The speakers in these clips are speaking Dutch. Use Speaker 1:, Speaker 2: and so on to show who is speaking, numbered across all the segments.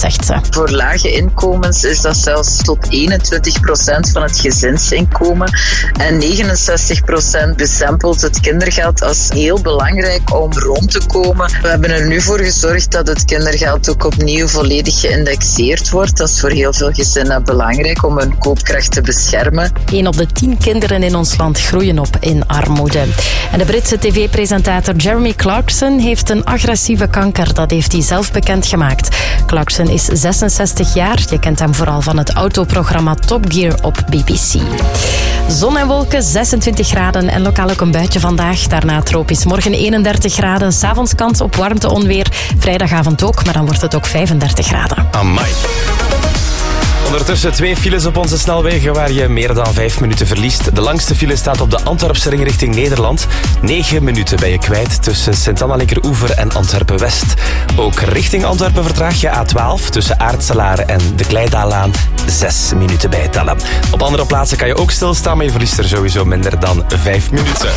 Speaker 1: zegt ze.
Speaker 2: Voor lage inkomens is dat zelfs tot 21% van het gezinsinkomen. En 69% bestempelt het kindergeld als heel belangrijk om rond te komen. We hebben er nu voor gezorgd dat het kindergeld ook opnieuw volledig geïndexeerd wordt. Dat is voor heel veel gezinnen belangrijk om hun koopkracht te beschermen.
Speaker 1: 1 op de 10 kinderen in ons land groeien op in armoede. En de Britse tv-presentator Jeremy Clarkson heeft een agressieve kanker. Dat heeft hij zelf bekendgemaakt. Clarkson is 66 jaar. Je kent hem vooral van het autoprogramma Top Gear op BBC. Zon en wolken, 26 graden en lokaal ook een buitje vandaag. Daarna tropisch. Morgen 31 graden. 's Avonds kans op warmte-onweer. Vrijdagavond ook, maar dan wordt het ook 35 graden.
Speaker 3: Amai. Ondertussen 2 files op onze snelwegen waar je meer dan 5 minuten verliest. De langste file staat op de Antwerpse ring richting Nederland. 9 minuten ben je kwijt tussen Sint-Anna-Linkeroever en Antwerpen-West. Ook richting Antwerpen vertraag je A12 tussen Aartselaren en de Kleidaalaan. 6 minuten bijtellen. Op andere plaatsen kan je ook stilstaan, maar je verliest er sowieso minder dan 5 minuten.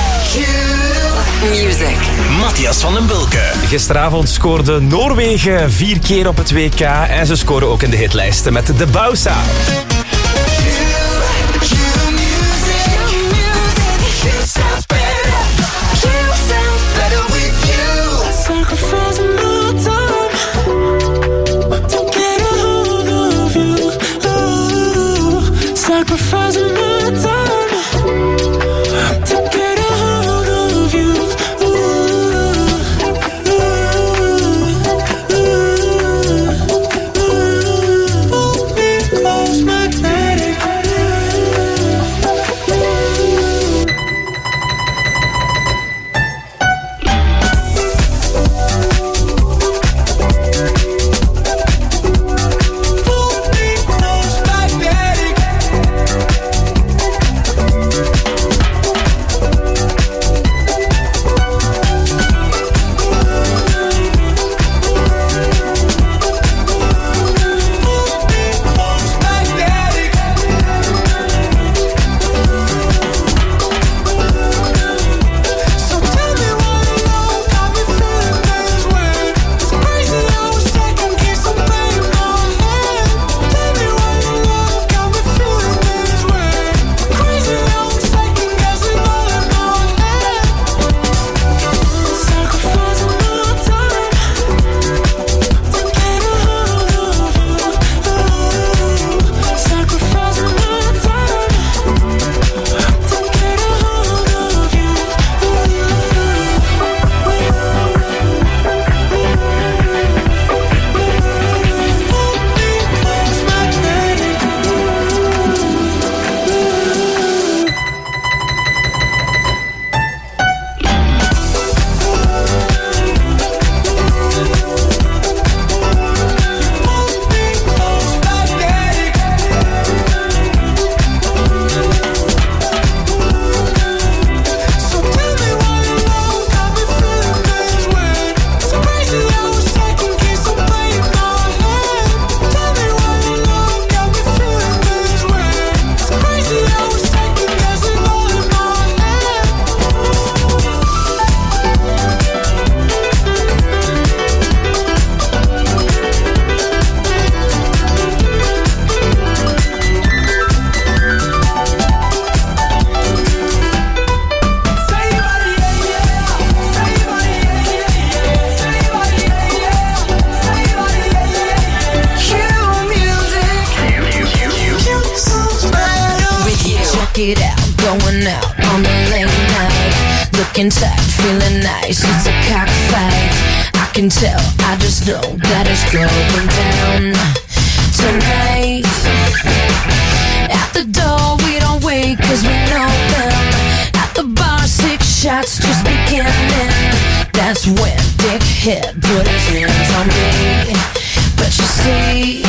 Speaker 4: Music.
Speaker 3: Matthias van den Bulke. Gisteravond scoorde Noorwegen 4 keer op het WK en ze scoren ook in de hitlijsten met de Bausa.
Speaker 5: it out, going out on the late night, looking tight, feeling nice, it's a cockfight. I can tell, I just know that it's going down tonight. At the door we don't wait cause we know them. At the bar 6 shots just beginning. That's when Dickhead put his hands on me. But you see,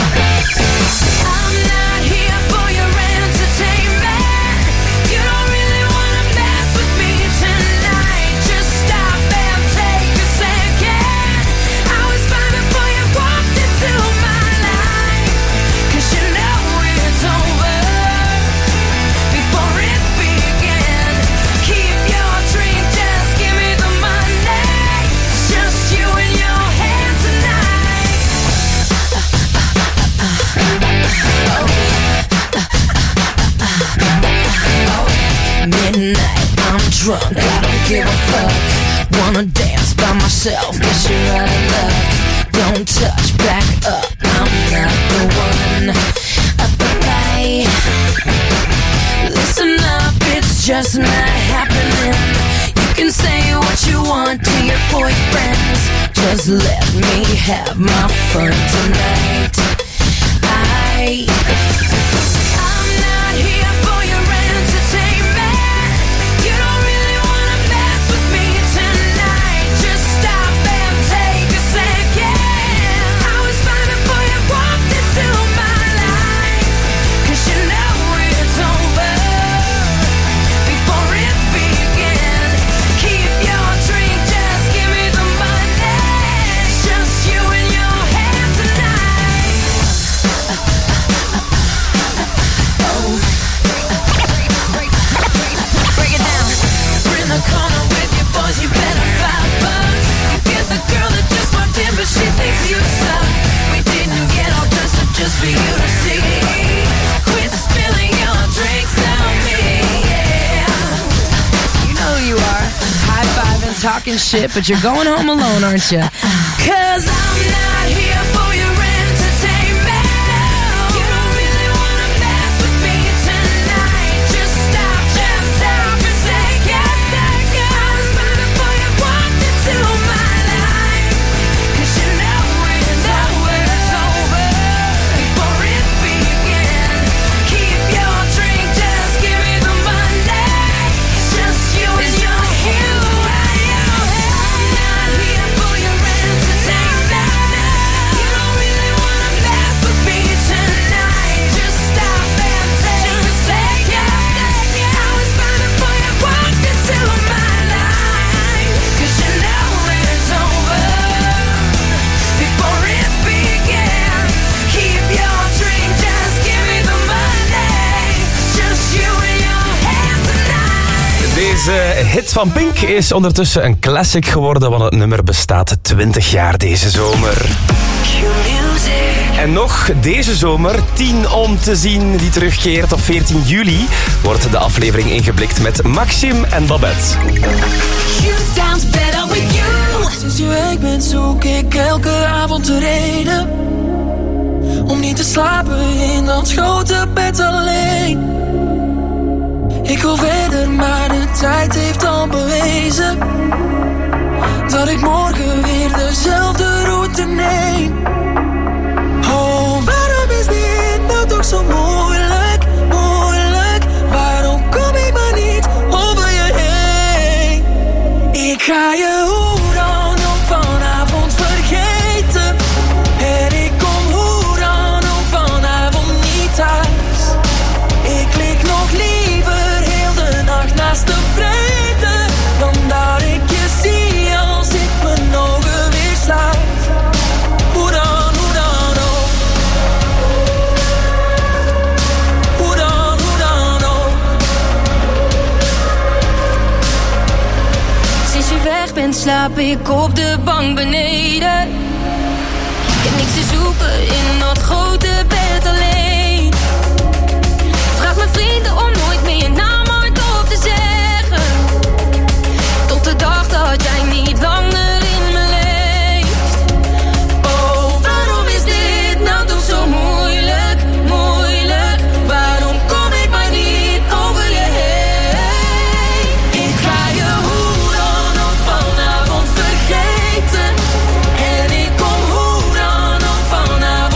Speaker 5: I'm not here for your entertainment. You don't really wanna mess with me tonight. Just stop and take a second. I was fine before you walked into my life. Cause you know it's over before it began. Keep your drink, just give me the money. It's just you and your hand tonight. drunk, I don't give a fuck. Wanna dance by myself, guess you're out of luck. Don't touch, back up, I'm not the one. Bye. Listen up, it's just not happening. You can say what you want to your boyfriends. Just let me have my fun tonight. I'm not here for your entertainment. You don't really wanna mess with me tonight. Just stop and take a second. I was fine before you walked into my life. 'Cause you know it's over before it began. Keep your drink, just give me the money. It's just you and your hand tonight. Break it down. We're in the corner with your boys, you better fight bucks. You get the girl that just walked in, but she thinks you suck. We didn't get all dressed up just for you to see. Quit spilling your drinks on me, yeah. You know who you are, high-fiving, talking shit, but you're going home alone, aren't you? 'Cause I'm not here for your entertainment. You don't really wanna mess with me tonight. Just stop and take a second. I was fine before you walked into my life. 'Cause you know it's over before it began. Keep your drink, just give me the money. It's just you and your hands. I'm not here for your entertainment. You don't really wanna mess with me tonight. Just stop and take a second. I was fine before you walked into my life. 'Cause you know it's over before it began. Keep your drink, just give me the money. Just you and your hands tonight.
Speaker 3: Deze hit van Pink is ondertussen een classic geworden, want het nummer bestaat 20 jaar deze zomer. En nog deze zomer, 10 om te zien, die terugkeert op 14 juli, wordt de aflevering ingeblikt met Maxim en Babette.
Speaker 5: You sounds better with you.
Speaker 4: Sinds je weg bent zoek ik elke avond de reden om niet te slapen in dat grote bed alleen. Ik wil verder, maar de tijd heeft al bewezen dat ik morgen weer dezelfde route neem. Oh, waarom is dit nou toch zo moeilijk, moeilijk? Waarom kom ik maar niet over je heen? Ik ga je hoe dan ook vanavond vergeten. En ik kom hoe dan ook vanavond niet thuis. Ik lig nog liever heel de nacht naast de vrede dan dat ik je zie als ik mijn ogen weer sluit. Hoe dan ook. Hoe dan ook.
Speaker 5: Sinds je weg bent slaap ik op de bank beneden. Ik heb niks te zoeken in dat grote bed alleen. Vraag mijn vrienden om nooit meer je naam hardop te zeggen. Tot de dag dat jij niet langer in me leeft. Oh, waarom is dit nou toch zo moeilijk, moeilijk? Waarom kom ik maar niet over je heen? Ik ga je hoe dan ook vanavond vergeten. En ik kom hoe dan ook vanavond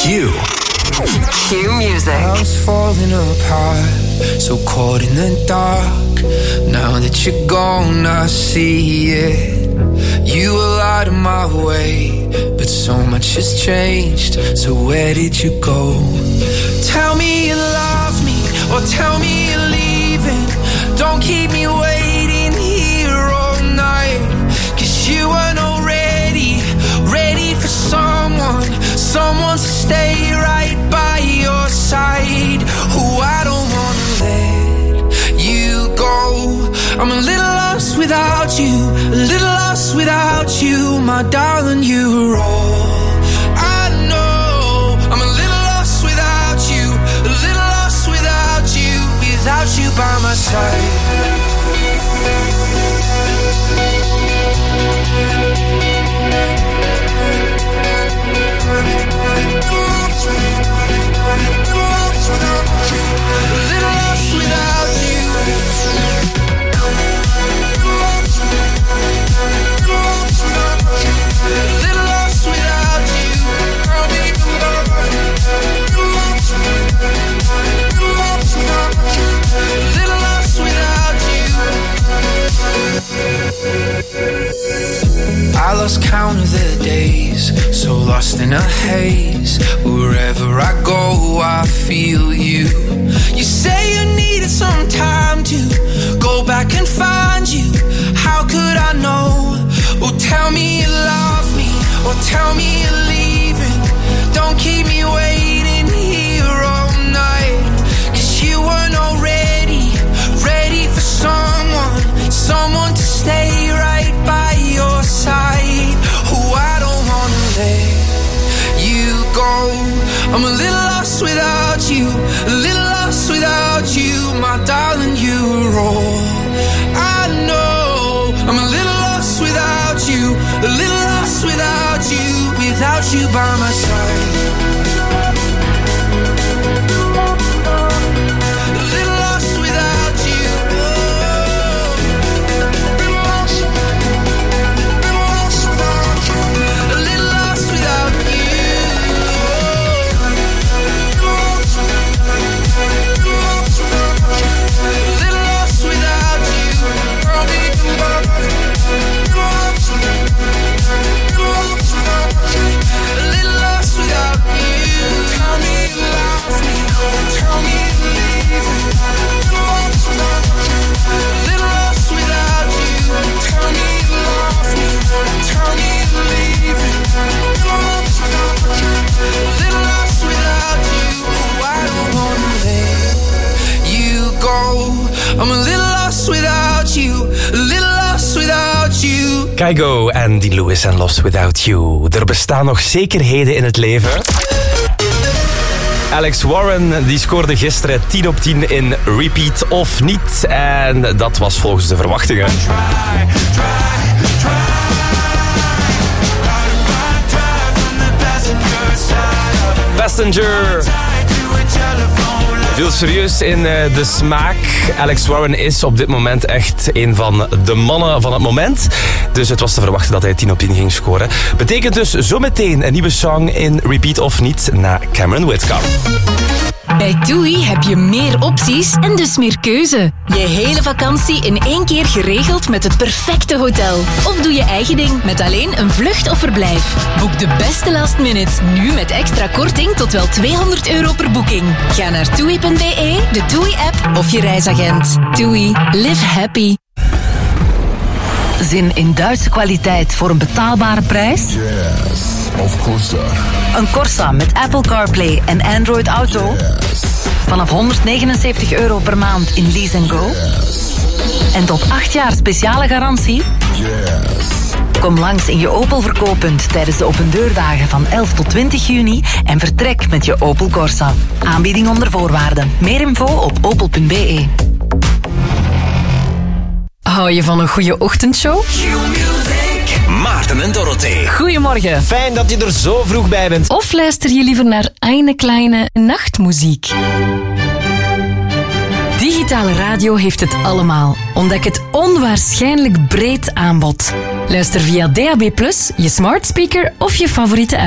Speaker 6: Q.
Speaker 7: Q music.
Speaker 4: I was falling apart, so caught in the dark. Now that you're gone, I see it. You were out of my way, but so much has changed. So where did you go? Tell me you love me, or tell me you're leaving. Don't keep me waiting here all night. 'Cause you weren't already ready for someone to stay right by your side. Oh, I don't wanna let you go. I'm a little lost without you, a little lost without you, my darling, you're all I know. I'm a little lost without you, a little lost without you by my side. I lost count of the days, so lost in a haze. Wherever I go, I feel you. You say you needed some time to go back and find you. How could I know? Oh, tell me you love me, or tell me you're leaving. Don't keep me waiting here all night. 'Cause you weren't already ready for someone to stay right by your side. Oh, I don't wanna let you go. I'm a little lost without you, a little lost without you, my darling, you're all I know. I'm a little lost without you, a little lost without you by my side. I'm a little lost without you, a little lost without you.
Speaker 3: Kygo en Dean Lewis en Lost Without You. Er bestaan nog zekerheden in het leven. Alex Warren die scoorde gisteren 10 op 10 in Repeat of Niet. En dat was volgens de verwachtingen. Passenger. Veel serieus in de smaak. Alex Warren is op dit moment echt een van de mannen van het moment. Dus het was te verwachten dat hij 10 op 10 ging scoren. Betekent dus zometeen een nieuwe song in Repeat of Niet na Cameron Whitcomb.
Speaker 8: Bij TUI heb je meer opties en dus meer keuze. Je hele vakantie in 1 keer geregeld met het perfecte hotel. Of doe je eigen ding met alleen een vlucht of verblijf. Boek de beste last minutes nu met extra korting tot wel €200 per boeking. Ga naar TUI.be, de TUI-app of je reisagent. TUI. Live happy.
Speaker 9: Zin in Duitse kwaliteit voor een betaalbare prijs?
Speaker 10: Yes, of course.
Speaker 9: Een Corsa met Apple CarPlay en Android Auto?
Speaker 10: Yes.
Speaker 9: Vanaf €179 per maand in Lease & Go?
Speaker 10: Yes.
Speaker 9: En tot 8 jaar speciale garantie?
Speaker 10: Yes.
Speaker 9: Kom langs in je Opel verkooppunt tijdens de opendeurdagen van 11 tot 20 juni en vertrek met je Opel Corsa. Aanbieding onder voorwaarden. Meer info op opel.be.
Speaker 8: Hou je van een goede ochtendshow?
Speaker 6: Maarten en Dorothee.
Speaker 8: Goedemorgen.
Speaker 3: Fijn dat je er zo vroeg bij bent.
Speaker 8: Of luister je liever naar eine kleine nachtmuziek? Digitale radio heeft het allemaal. Ontdek het onwaarschijnlijk breed aanbod. Luister via DAB+, je smart speaker of je favoriete app.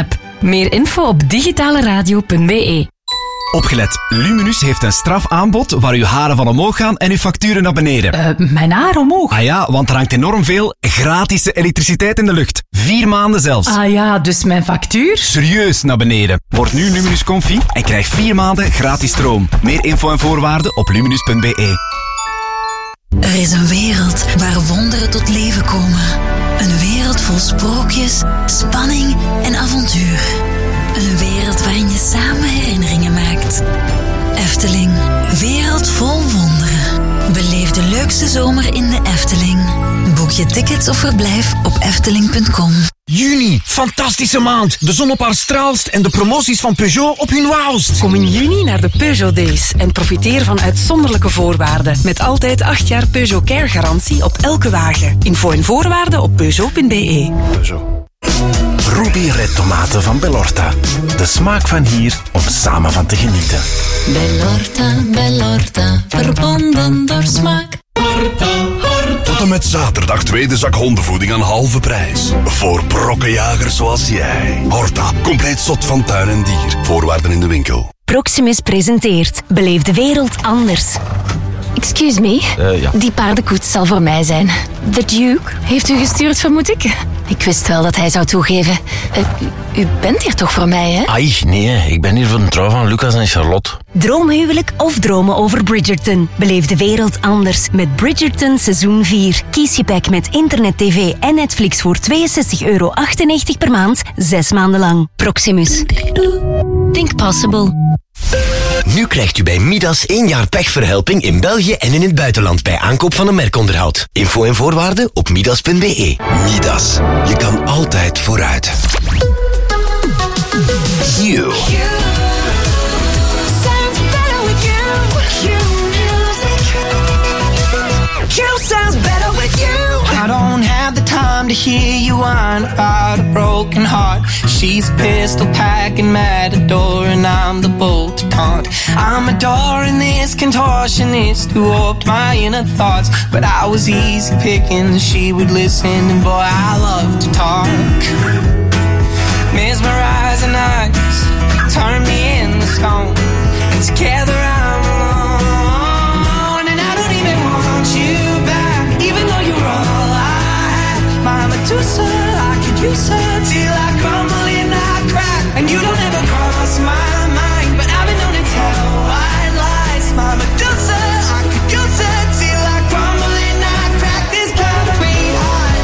Speaker 8: Meer info op digitaleradio.be.
Speaker 11: Opgelet, Luminus heeft een strafaanbod waar uw haren van omhoog gaan en uw facturen naar beneden.
Speaker 8: Mijn haar omhoog?
Speaker 11: Ah ja, want er hangt enorm veel gratis elektriciteit in de lucht. 4 maanden zelfs.
Speaker 8: Ah ja, dus mijn factuur?
Speaker 11: Serieus naar beneden. Word nu Luminus Comfy en krijg 4 maanden gratis stroom. Meer info en voorwaarden op luminus.be.
Speaker 12: Er is een wereld waar wonderen tot leven komen. Een wereld vol sprookjes, spanning en avontuur. Een wereld waarin je samen herinneringen maakt. Efteling, wereld vol wonderen. Beleef de leukste zomer in de Efteling. Boek je tickets of verblijf op efteling.com.
Speaker 13: Juni, fantastische maand. De zon op haar straalst en de promoties van Peugeot op hun wauwst.
Speaker 14: Kom in juni naar de Peugeot Days en profiteer van uitzonderlijke voorwaarden. Met altijd 8 jaar Peugeot Care garantie op elke wagen. Info en voorwaarden op peugeot.be.
Speaker 13: Peugeot. Ruby Red Tomaten van Bellorta. De smaak van hier om samen van te genieten.
Speaker 5: Bellorta, Bellorta, verbonden door smaak. Horta, horta.
Speaker 10: Tot en met zaterdag tweede zak hondenvoeding aan halve prijs. Voor brokkenjagers zoals jij. Horta, compleet zot van tuin en dier. Voorwaarden in de winkel.
Speaker 8: Proximus presenteert Beleef de wereld anders. Excuse me,
Speaker 3: Ja.
Speaker 8: Die paardenkoets zal voor mij zijn. The Duke heeft u gestuurd, vermoed ik? Ik wist wel dat hij zou toegeven. U bent hier toch voor mij, hè?
Speaker 15: Ai, nee, ik ben hier voor de trouw van Lucas en Charlotte.
Speaker 8: Droomhuwelijk of dromen over Bridgerton? Beleef de wereld anders met Bridgerton seizoen 4. Kies je pack met internet, tv en Netflix voor €62,98 per maand, 6 maanden lang. Proximus. Think possible.
Speaker 16: Nu krijgt u bij Midas 1 jaar pechverhelping in België en in het buitenland bij aankoop van een merkonderhoud. Info en voorwaarden op midas.be.
Speaker 6: Midas, je kan altijd vooruit. You.
Speaker 4: Sounds better with you. I don't have the time to hear you whine about a broken heart. She's pistol packing matador and I'm the bolt to taunt. I'm adoring this contortionist who warped my inner thoughts, but I was easy picking, she would listen, and boy I love to talk. Mesmerizing eyes turn me into stone, and together I'm alone, and I don't even want you back, even though you're all I have. My Medusa, I could use her till I crumble and I crack, and you don't ever cross my mind, but I've been known to tell white lies. My Medusa, I could use her till I crumble and I crack. This concrete heart,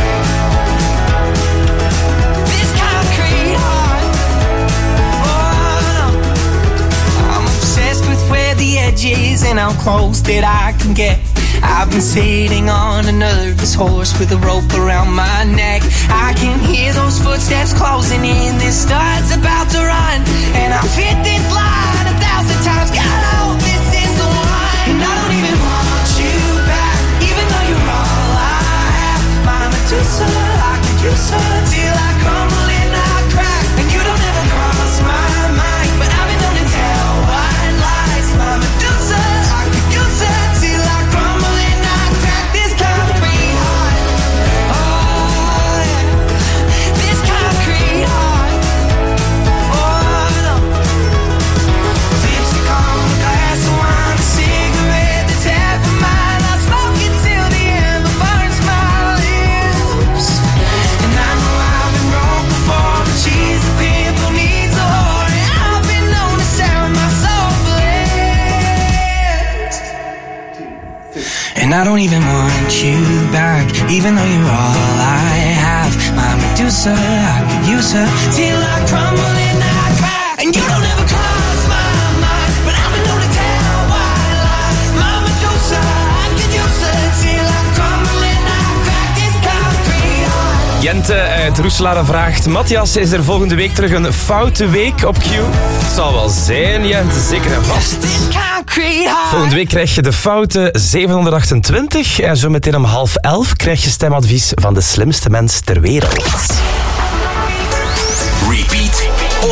Speaker 4: this concrete heart. Oh no, I'm obsessed with where the edge is and how close that I can get. I've been sitting on a nervous horse with a rope around my neck. I can hear those footsteps closing in. This start's about to run, and I've hit this line 1,000 times. God, I hope this is the one. And I don't even want you back, even though you're all I have. My Medusa, I could use her till I crumble and I crack, and you don't ever cross my mind, but I've been known to tell white lies. My Medusa, I could use her till I crumble and I crack. This concrete heart, oh yeah, this concrete heart, oh no. Lipstick on a glass of wine, a cigarette that's half of mine. I smoke it till the ember burns my lips, and I know I've been wrong before, but she's the pimp who needs a whore, and I've been known to sell my soul for less. And I don't even want you back, even though you're all I have. My Medusa, I could use her till I crumble and I crack, and you don't ever cross my mind, but I've been known to tell white lies. My Medusa, I could use her till I crumble and I crack. This concrete heart.
Speaker 3: Jente uit Roeselare vraagt: Matthias, is er volgende week terug een foute week op Q? Het zal wel zijn, Jente, zeker en vast. Volgende week krijg je de foute 728 en zo meteen om 10:30 krijg je stemadvies van de slimste mens ter wereld.
Speaker 6: Repeat of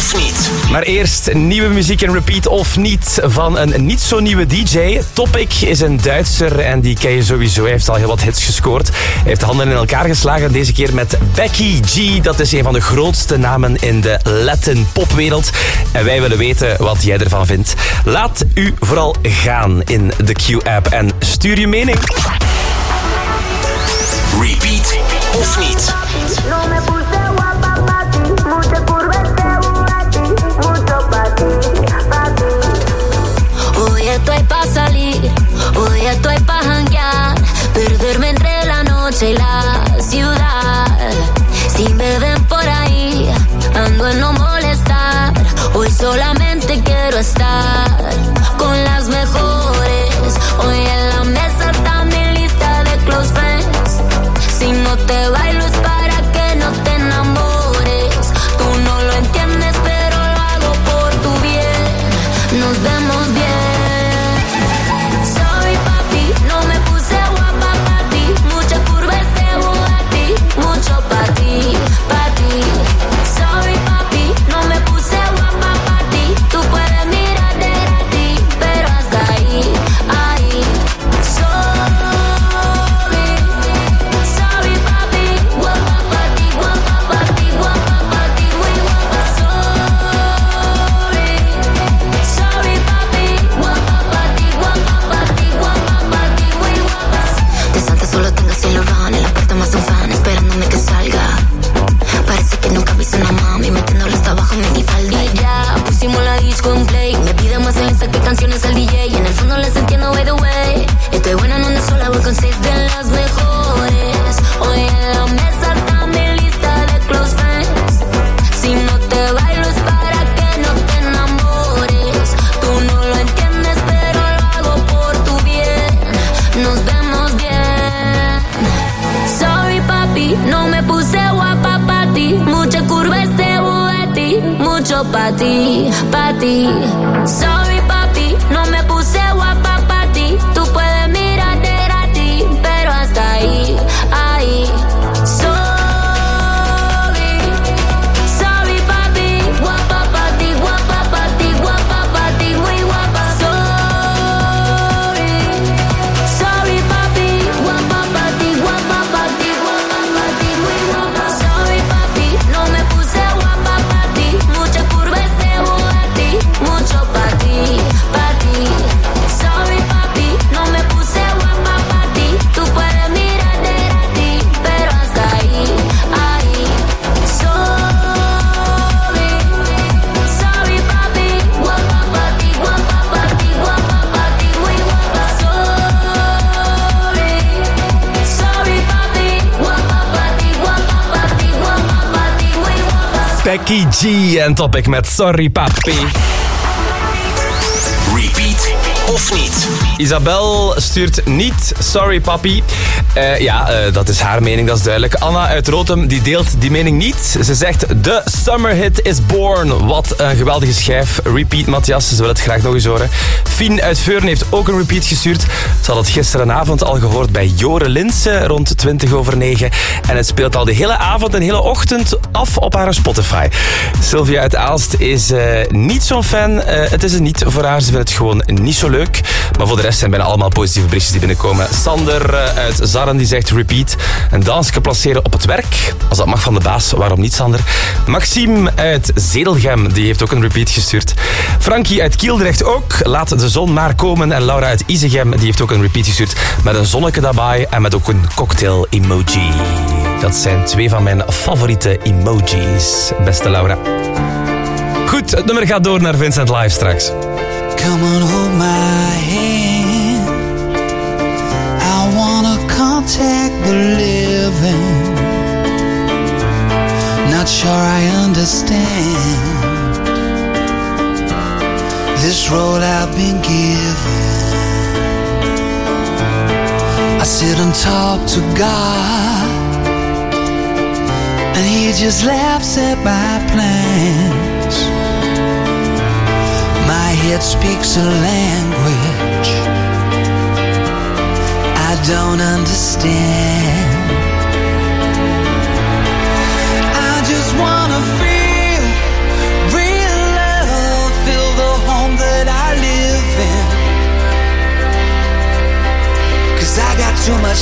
Speaker 16: of niet.
Speaker 3: Maar eerst nieuwe muziek en repeat of niet van een niet zo nieuwe DJ. Topic is een Duitser en die ken je sowieso. Hij heeft al heel wat hits gescoord. Hij heeft de handen in elkaar geslagen. Deze keer met Becky G. Dat is een van de grootste namen in de Latin popwereld. En wij willen weten wat jij ervan vindt. Laat u vooral gaan in de Q-app en stuur je mening.
Speaker 16: Repeat of niet.
Speaker 5: Hoy estoy pa' salir, hoy estoy pa' janguear, perderme entre la noche y la ciudad. Si me ven por ahí, ando en no molestar. Hoy solamente quiero estar con las mejores. Hoy en la mesa está mi lista de close friends. Si no te bailo es para que no te enamores. Tú no lo entiendes, pero lo hago por tu bien. Nos vemos bien. Sorry papi, no me puse guapa pa' ti. Mucha curva este Bugatti, mucho pa' ti, pa' ti. Sorry papi, no me puse guapa pa' ti. Tú puedes mirarte a ti, pero hasta ahí, ahí. Sorry papi, guapa pa' ti, guapa pa' ti, guapa pa' ti, muy guapa. Sorry papi, guapa pa' ti, guapa pa' ti, guapa pa' ti, muy guapa. De Santa solo tengo Saint Laurent en la puerta más un fan esperándome que salga. Parece que nunca viste una mami metiéndole hasta abajo mi falda. Y ya pusimos la disco en play. Me pide más Elisa que canciones al DJ. Y en el fondo les entiendo by the way. Estoy buena en una sola, voy con 6 de las mejores. Hoy en la mesa está mi lista de close friends. Si no te bailo es para que no te enamores. Tú no lo entiendes, pero lo hago por tu bien. Nos vemos bien. Sorry papi, no me puse guapa pa' ti. Mucha curva este Bugatti, mucho pa' ti, pa' ti. Sorry papi, no me puse guapa pa' ti. Tú puedes mirarte a ti, pero hasta ahí, ahí. Sorry papi, guapa pa' ti, guapa pa' ti, guapa pa' ti, muy guapa. Sorry papi, guapa pa' ti, guapa pa' ti, guapa pa' ti, muy guapa. Sorry papi, no me puse guapa pa' ti. Mucha curva este Bugatti, mucho pa' ti, pa' ti. Sorry papi, no me puse guapa pa' ti. Tú puedes mirarte a ti, pero hasta ahí, ahí. Sorry papi, guapa pa' ti, guapa pa' ti, guapa pa' ti, muy guapa. Sorry papi, guapa pa' ti, guapa pa' ti, guapa pa' ti, muy guapa.
Speaker 3: Becky G en Topic met Sorry Papi.
Speaker 16: Repeat of niet.
Speaker 3: Isabel stuurt niet Sorry Papi. Dat is haar mening, dat is duidelijk. Anna uit Rotem die deelt die mening niet. Ze zegt, de summer hit is born. Wat een geweldige schijf. Repeat, Matthias, ze wil het graag nog eens horen. Fien uit Veurne heeft ook een repeat gestuurd. Ze had het gisterenavond al gehoord bij Jore Linse rond 20:09. En het speelt al de hele avond en de hele ochtend af op haar Spotify. Sylvia uit Aalst is niet zo'n fan. Het is een niet voor haar. Ze vindt het gewoon niet zo leuk. Maar voor de rest zijn bijna allemaal positieve berichtjes die binnenkomen. Sander uit Zarren die zegt repeat. Een dansje placeren op het werk. Als dat mag van de baas, waarom niet, Sander? Maxime uit Zedelgem die heeft ook een repeat gestuurd. Frankie uit Kieldrecht ook. Laat de zon maar komen. En Laura uit Isegem die heeft ook een repeat gestuurd. Met een zonneke daarbij en met ook een cocktail emoji. Dat zijn 2 van mijn favoriete emojis. Beste Laura. Goed, het nummer gaat door naar Vincent Live straks.
Speaker 17: Come on, hold my hand. I wanna contact the living. Not sure I understand this road I've been given. I sit and talk to God, and He just laughs at my plans. My head speaks a language I don't understand. I just wanna feel real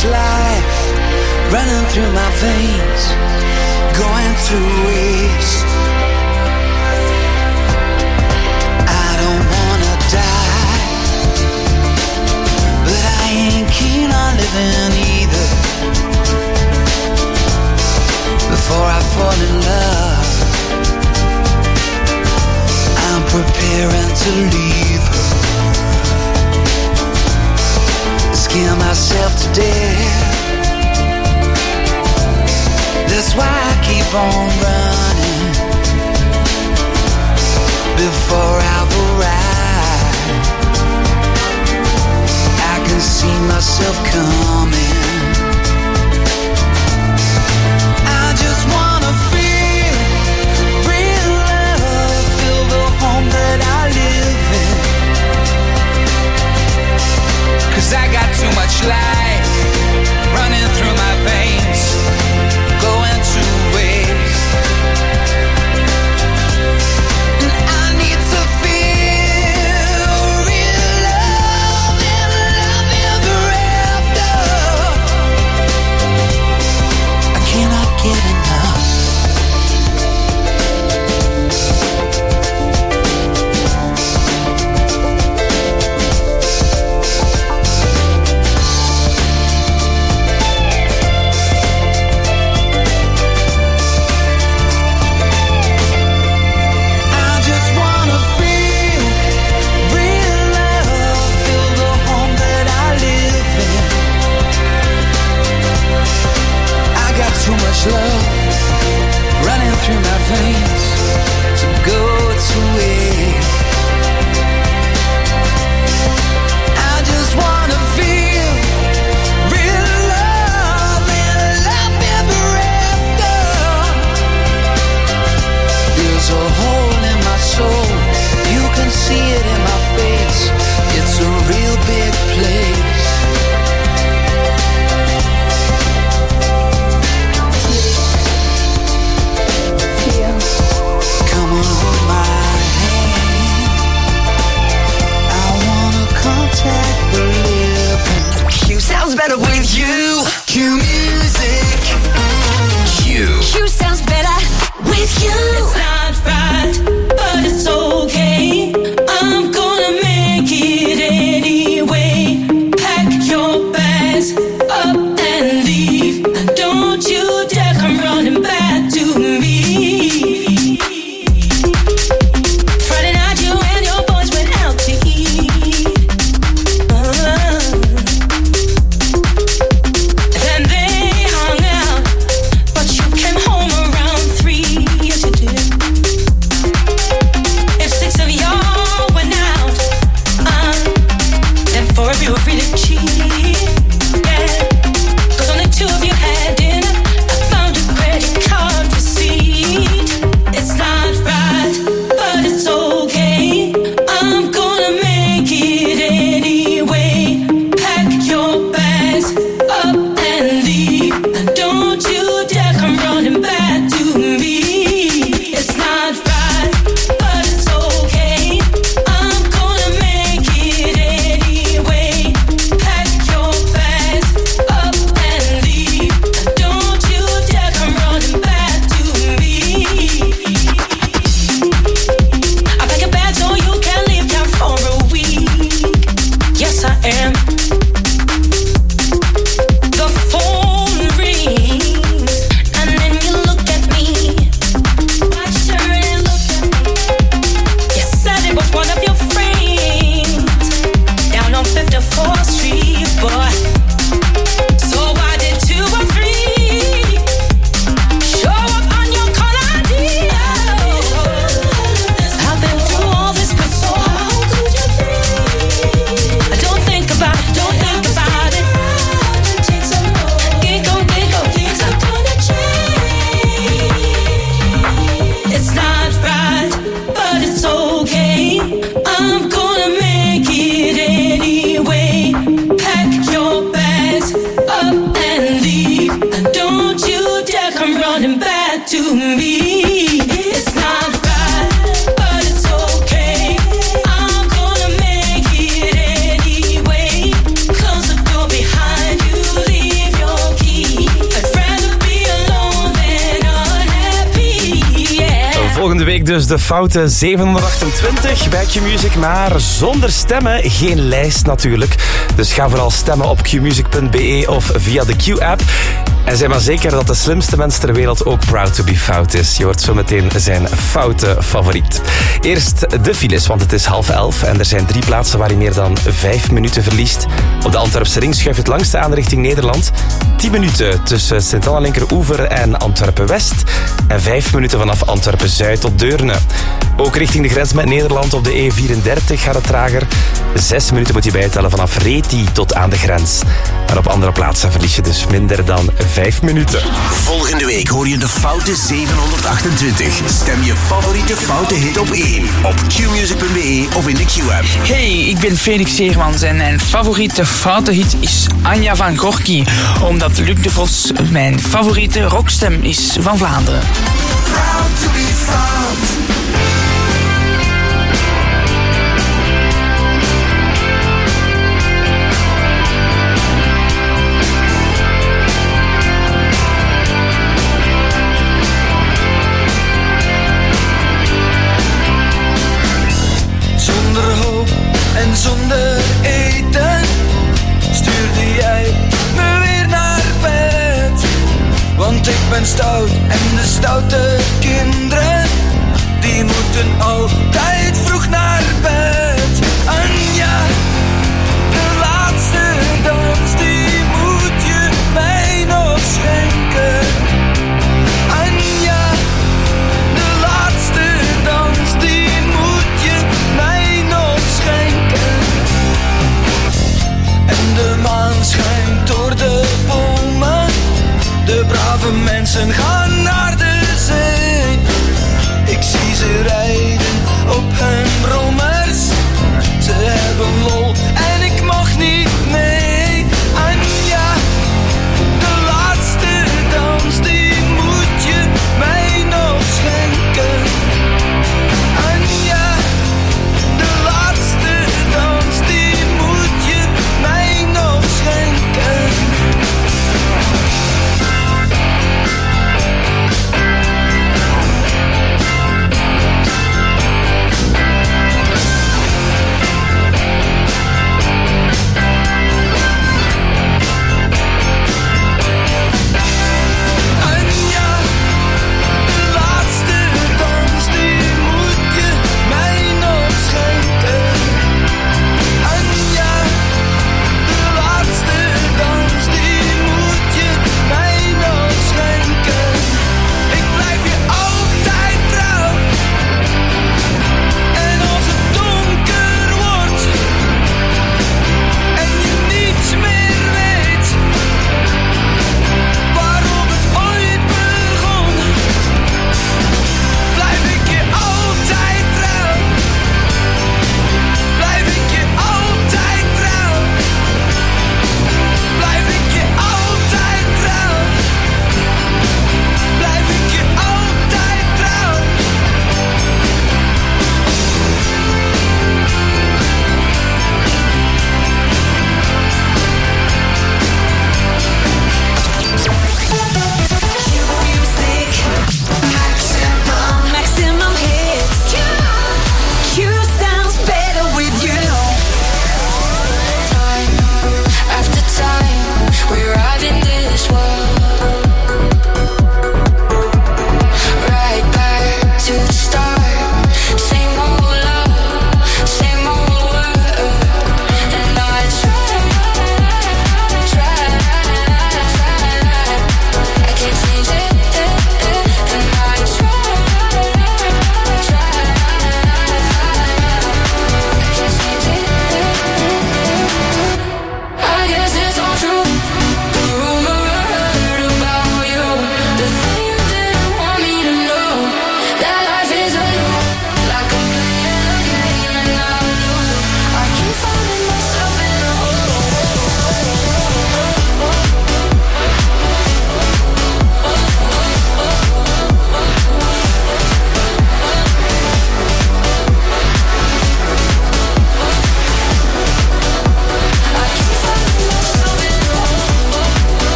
Speaker 17: much life running through my veins, going to waste. I don't wanna die, but I ain't keen on living either. Before I fall in love, I'm preparing to leave her. Scare myself to death. That's why I keep on running before I've arrived. I can see myself coming. I just wanna feel real love, feel the home that I live in. 'Cause I got too much life running through my veins, going to waste. And I need to feel real love and love ever after.
Speaker 3: week dus de foute 728 bij Q-Music, maar zonder stemmen geen lijst natuurlijk. Dus ga vooral stemmen op qmusic.be of via de Q-app. En zeg maar zeker dat de slimste mens ter wereld ook proud to be fout is. Je hoort zo meteen zijn foute favoriet. Eerst de files, want het is 10:30 en er zijn 3 plaatsen waar je meer dan 5 minuten verliest. Op de Antwerpse ring schuift het langste aan richting Nederland. 10 minuten tussen Sint-Anna-Linkeroever en Antwerpen-West. En 5 minuten vanaf Antwerpen-Zuid tot Deurne. Ook richting de grens met Nederland op de E34 gaat het trager. 6 minuten moet je bijtellen vanaf Reti tot aan de grens. Maar op andere plaatsen verlies je dus minder dan 5 minuten.
Speaker 6: Volgende week hoor je de foute 728. Stem je favoriete foute hit op 1 op qmusic.be of in de Q-app.
Speaker 18: Hey, ik ben Felix Seermans en mijn favoriete foute hit is Anja van Gorky. Omdat Luc de Vos mijn favoriete rockstem is van Vlaanderen.
Speaker 17: Proud to be found.
Speaker 4: Zonder hoop en zonder eten stuurde jij me weer naar bed. Want ik ben stout en de stoute kinderen die moeten altijd vroeg naar bed. Anja, de laatste dans die moet je mij nog schenken. Anja, de laatste dans die moet je mij nog schenken. En de maan schijnt door de bomen. De brave mensen gaan naar de zee. Ik zie ze rijden op hun brommers. Ze hebben lol en ik mag niet mee. Anja, de laatste dans die moet je mij nog schenken. Anja, de laatste dans die moet je mij nog schenken.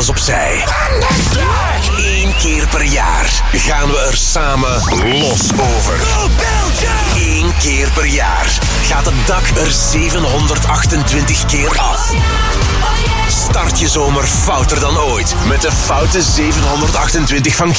Speaker 6: alles opzij. 1 keer per jaar gaan we er samen los over. 1 keer per jaar gaat het dak er 728 keer af. Start je zomer fouter dan ooit met de foute 728 van Q.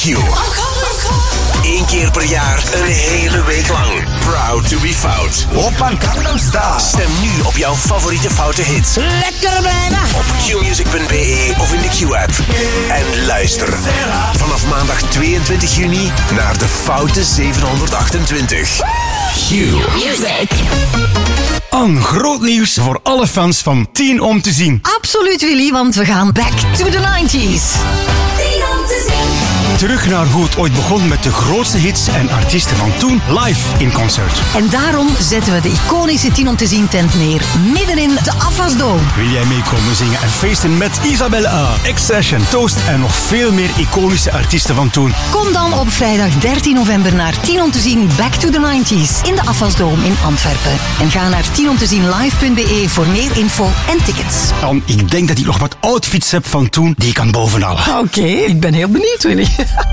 Speaker 6: 1 keer per jaar, een hele week lang. Proud to be fout.
Speaker 19: Oppa Gangnam Style.
Speaker 6: Stem nu op jouw favoriete foute hits.
Speaker 19: Lekker blijven.
Speaker 6: Op qmusic.be of in de Q-app. En luister vanaf maandag 22 juni naar de foute 728. Q
Speaker 20: Music. Een groot nieuws voor alle fans van 10 om te zien.
Speaker 21: Absoluut, Willy, want we gaan back to the 90s.
Speaker 20: 10 om te zien. Terug naar hoe het ooit begon met de grootste hits en artiesten van toen live in concert.
Speaker 21: En daarom zetten we de iconische 10 om te zien tent neer, midden in de Afwasdome.
Speaker 20: Wil jij meekomen zingen en feesten met Isabelle A, X-Session, Toast en nog veel meer iconische artiesten van toen?
Speaker 21: Kom dan op vrijdag 13 november naar 10 om te zien Back to the 90s in de Afwasdome in Antwerpen. En ga naar 10omtezienlive.be voor meer info en tickets.
Speaker 20: Dan, ik denk dat ik nog wat outfits heb van toen die ik kan bovenhalen.
Speaker 21: Oké, ik ben heel benieuwd, Willy.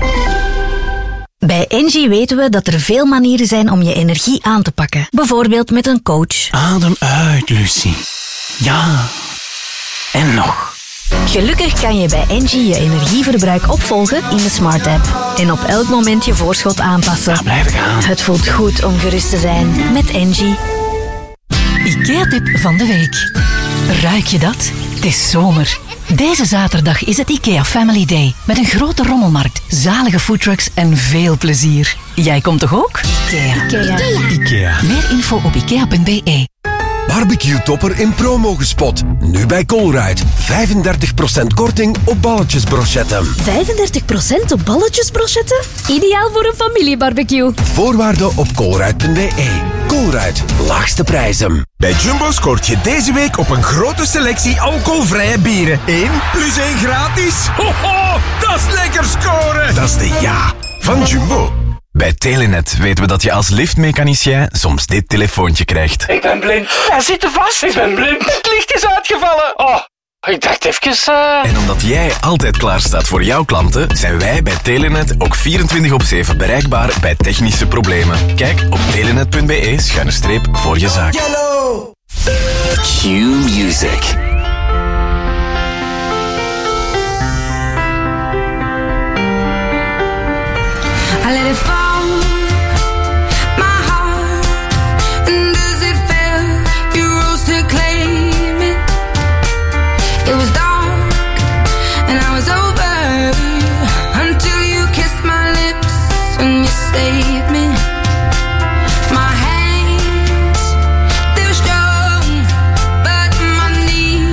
Speaker 22: Bij Engie weten we dat er veel manieren zijn om je energie aan te pakken. Bijvoorbeeld met een coach.
Speaker 20: Adem uit, Lucie. Ja. En nog.
Speaker 22: Gelukkig kan je bij Engie je energieverbruik opvolgen in de Smart App. En op elk moment je voorschot aanpassen.
Speaker 20: Ja, blijf ik aan.
Speaker 22: Het voelt goed om gerust te zijn met Engie.
Speaker 9: IKEA-tip van de week. Ruik je dat? Het is zomer. Deze zaterdag is het IKEA Family Day. Met een grote rommelmarkt, zalige foodtrucks en veel plezier. Jij komt toch ook? IKEA. Meer info op ikea.be.
Speaker 23: Barbecue Topper in promo gespot. Nu bij Colruyt. 35% korting op balletjesbrochetten.
Speaker 22: 35% op balletjesbrochetten? Ideaal voor een familiebarbecue.
Speaker 23: Voorwaarden op colruyt.be. Colruyt. Laagste prijzen.
Speaker 19: Bij Jumbo scoort je deze week op een grote selectie alcoholvrije bieren. 1 + 1 gratis. Ho, ho, dat is lekker scoren.
Speaker 23: Dat is de ja van Jumbo.
Speaker 11: Bij Telenet weten we dat je als liftmechanicien soms dit telefoontje krijgt.
Speaker 18: Ik ben blind. Hij zit er vast. Ik ben blind. Het licht is uitgevallen. Oh, ik dacht even...
Speaker 11: En omdat jij altijd klaar staat voor jouw klanten, zijn wij bij Telenet ook 24/7 bereikbaar bij technische problemen. Kijk op telenet.be/, voor je zaak.
Speaker 6: Yellow. Q Music.
Speaker 24: I let it fall, my heart, and does it feel you rose to claim it? It was dark, and I was over, until you kissed my lips and you saved me. My hands, they were strong, but my knees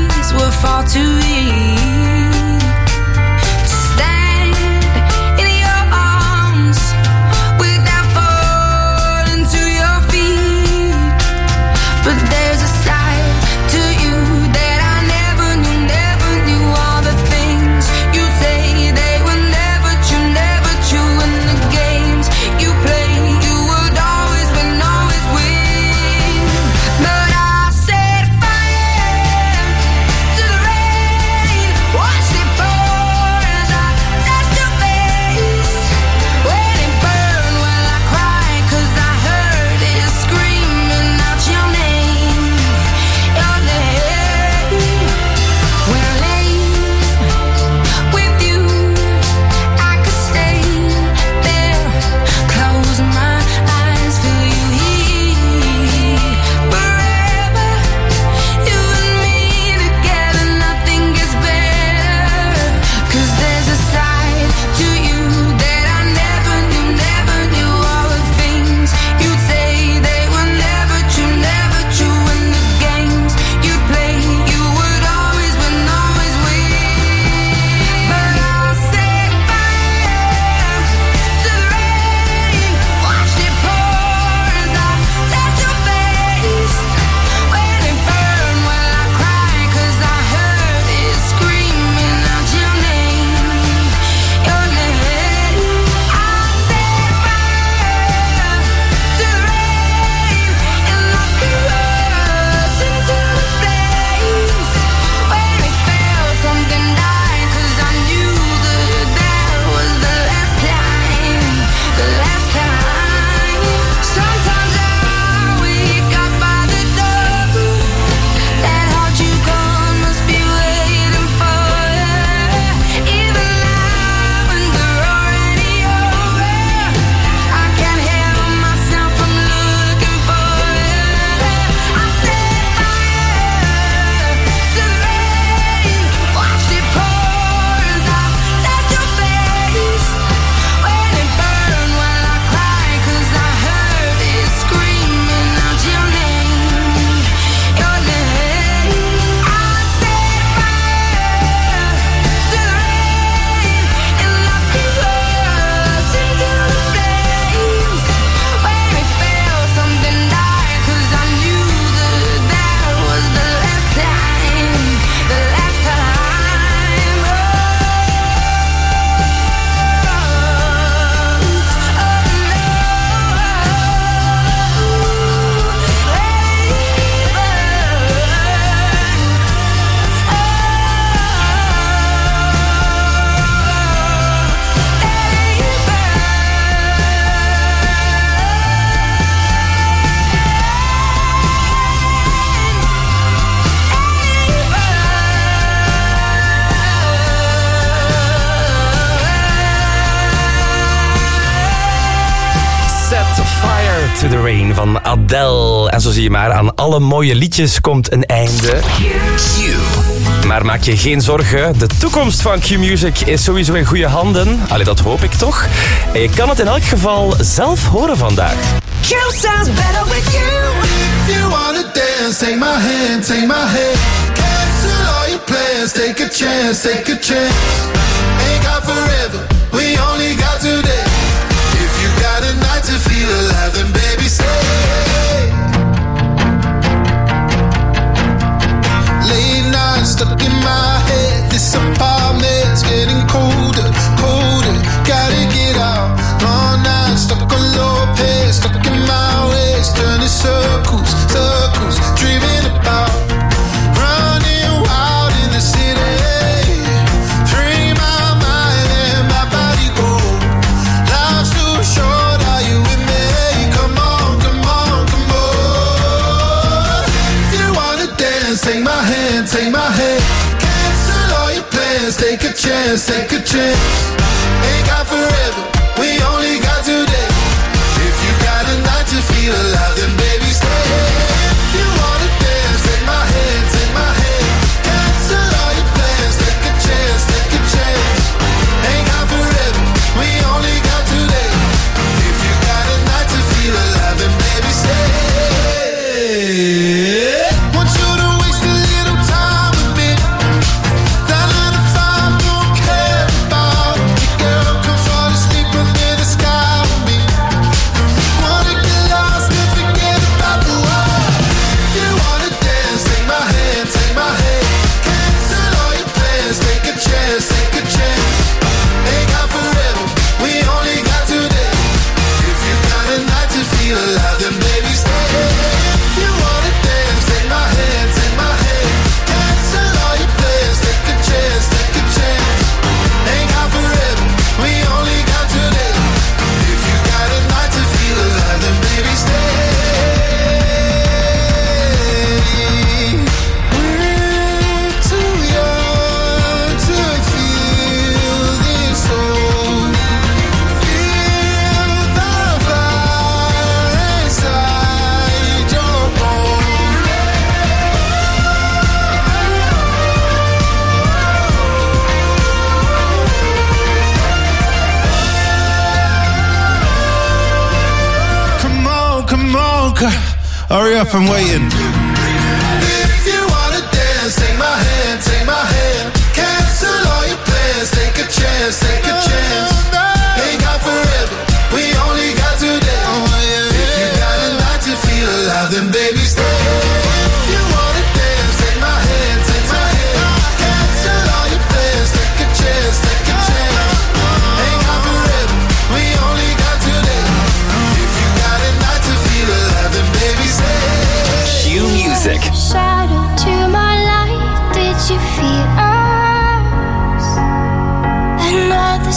Speaker 3: to the Rain van Adele. En zo zie je maar, aan alle mooie liedjes komt een einde. Maar maak je geen zorgen, de toekomst van Q-Music is sowieso in goede handen. Allee, dat hoop ik toch. En je kan het in elk geval zelf horen vandaag.
Speaker 17: Q sounds better with you. If you wanna dance, take my hand, take my hand. Cancel all your plans, take a chance, take a chance. Ain't got forever, we only got today. If you got a night to feel alive, then baby say. Late night stuck in my head, this apartment's getting colder, colder. Gotta get out, long night stuck on low pace, stuck in my ways, turning circles, circles, dreaming about running wild in the city. Free my mind and my body go. Life's too short, are you with me? Come on, come on, come on. If you wanna dance, take my hand, take my hand. Cancel all your plans, take a chance, take a chance. Ain't got forever, we only got today. If you got a night to feel alive, then baby stay. If you wanna dance, take my hand, take my hand. Cancel all your plans, take a chance, take a chance. Ain't got forever, we only got today. If you got a night to feel alive, then baby stay. Want you to waste a little time with me. That 9 to 5 don't care about me. Girl, come fall asleep under the sky with me. Wanna get lost and forget about the world. If you wanna dance, take my hand, take my hand. Cancel all your plans, take a chance, take a chance. Ain't got forever, we only got today. If you got a night to feel alive, then baby stay. If you wanna dance, take my hand, take my hand. Cancel all your plans, take a chance, take a chance. Ain't got forever, we only got today. If you got a night to feel alive, then baby stay. Too young to feel this old. Feel the fire inside your bones. Come on, hurry up, I'm waiting. If you wanna dance, take my hand, take my hand. Cancel all your plans, take a chance, take a chance. Ain't got forever, we only got today. If you got a night to feel alive, then baby stay. If you wanna dance, take my hand, take my hand. Cancel all your plans, take a chance, take a chance. Ain't got forever, we only got today. If you got a night to feel alive, then baby stay.
Speaker 11: Q-Music.
Speaker 1: Shadow to my light, did you feel us? Another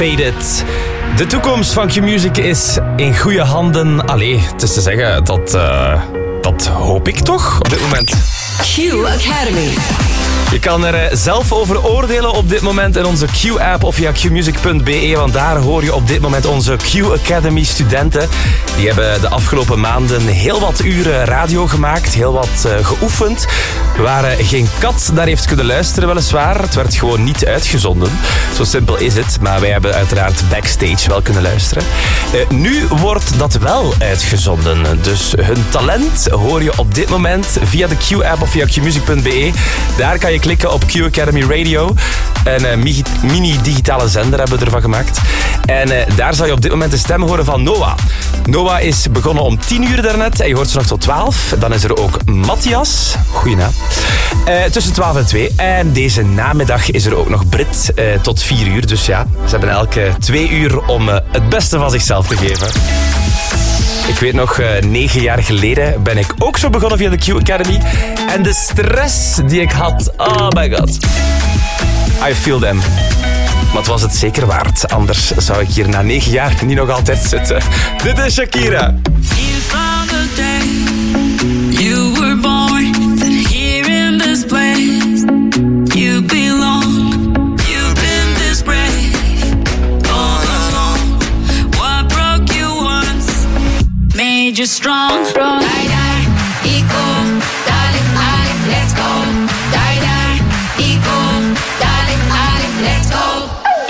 Speaker 3: Faded. De toekomst van Q-Music is in goede handen. Allee, het is te zeggen, dat hoop ik toch op dit moment.
Speaker 1: Q Academy.
Speaker 3: Je kan er zelf over oordelen op dit moment in onze Q-app of via qmusic.be, want daar hoor je op dit moment onze Q-Academy studenten. Die hebben de afgelopen maanden heel wat uren radio gemaakt, heel wat geoefend. Waar geen kat naar heeft kunnen luisteren weliswaar. Het werd gewoon niet uitgezonden. Zo simpel is het, maar wij hebben uiteraard backstage wel kunnen luisteren. Nu wordt dat wel uitgezonden. Dus hun talent hoor je op dit moment via de Q-app of via qmusic.be. Daar kan je klikken op Q Academy Radio. Een mini-digitale zender hebben we ervan gemaakt. En daar zal je op dit moment de stem horen van Noah. Noah is begonnen om 10 uur daarnet en je hoort ze nog tot 12. Dan is er ook Matthias. Goeie naam. Tussen 12 en 2. En deze namiddag is er ook nog Brit tot 4 uur. Dus ja, ze hebben elke 2 uur om het beste van zichzelf te geven. Ik weet nog, 9 jaar geleden ben ik ook zo begonnen via de Q Academy. En de stress die ik had, oh my god. I feel them. Maar het was het zeker waard. Anders zou ik hier na 9 jaar niet nog altijd zitten. Dit is Shakira.
Speaker 4: From the day you were born, then here in this place you belong. You've been this brave all along. What broke you once made you strong. Die, die, equal, darling, let's go. Die, die, equal, darling, let's go.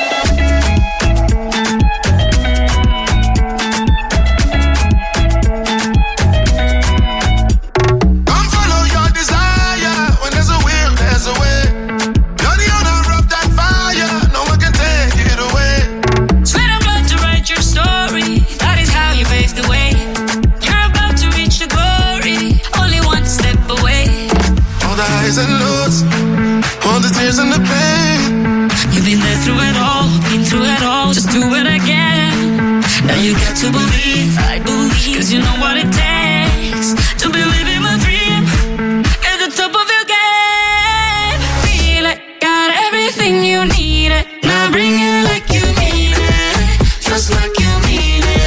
Speaker 17: And lows, all the tears and the pain.
Speaker 4: You've been there through it all, been through it all, just do it again. Now you got to believe, I believe, cause you know what it takes to be living my dream at the top of your game. Feel it, got everything you need it. Now bring it like you mean it, just like you mean it.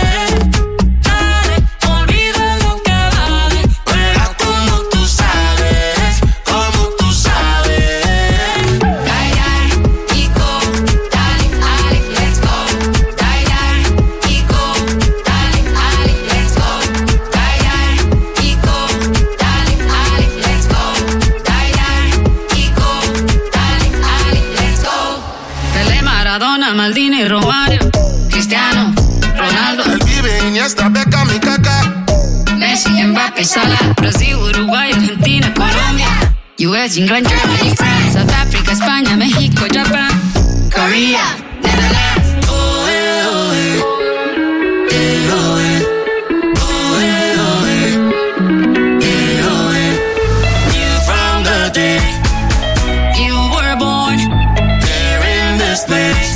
Speaker 2: Maldini, Romario, Cristiano, Ronaldo,
Speaker 17: El Pibe, Iniesta, Beckham y Kaká,
Speaker 2: Messi, Mbappé, Salah, Brasil, Uruguay, Argentina, Colombia, US, England, Germany, France, South Africa, España, México, Japan, Korea, Netherlands.
Speaker 4: Oh, eh, oh, eh. Eh, oh, eh. Oh, eh, oh, eh. Eh, oh, eh. You from the day you were born, there in this place.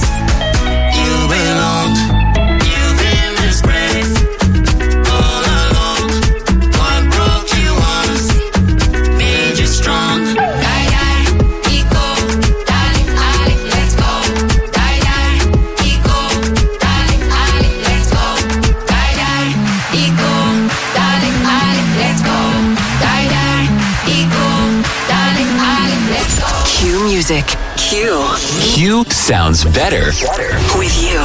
Speaker 1: Music. Q.
Speaker 11: Q sounds better
Speaker 1: With you.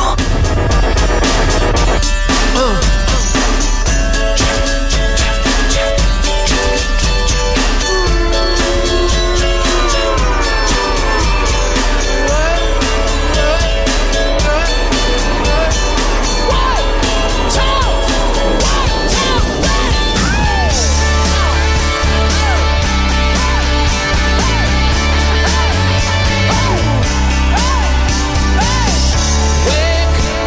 Speaker 4: Wake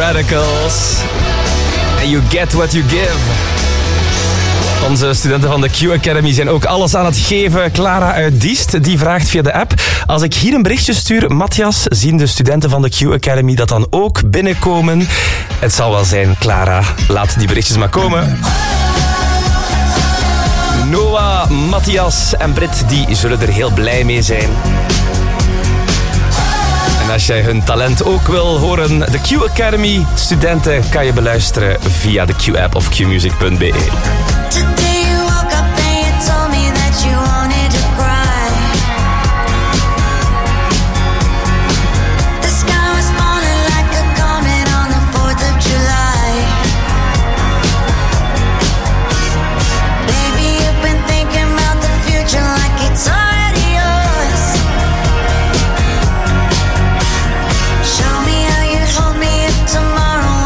Speaker 3: Radicals. And you get what you give. Onze studenten van de Q Academy zijn ook alles aan het geven. Clara uit Diest, die vraagt via de app: als ik hier een berichtje stuur, Matthias, zien de studenten van de Q Academy dat dan ook binnenkomen? Het zal wel zijn, Clara. Laat die berichtjes maar komen. Noah, Matthias en Brit, die zullen er heel blij mee zijn. En als jij hun talent ook wil horen, de Q Academy studenten kan je beluisteren via de Q-app of qmusic.be.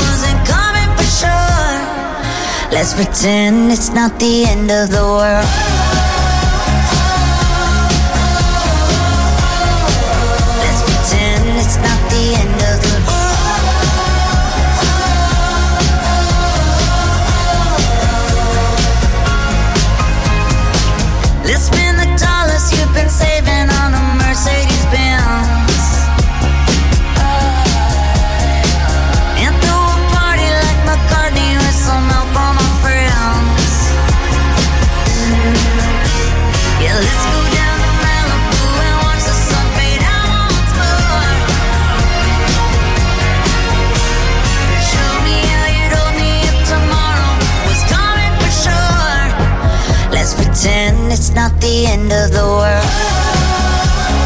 Speaker 7: Let's pretend it's not the end of the world.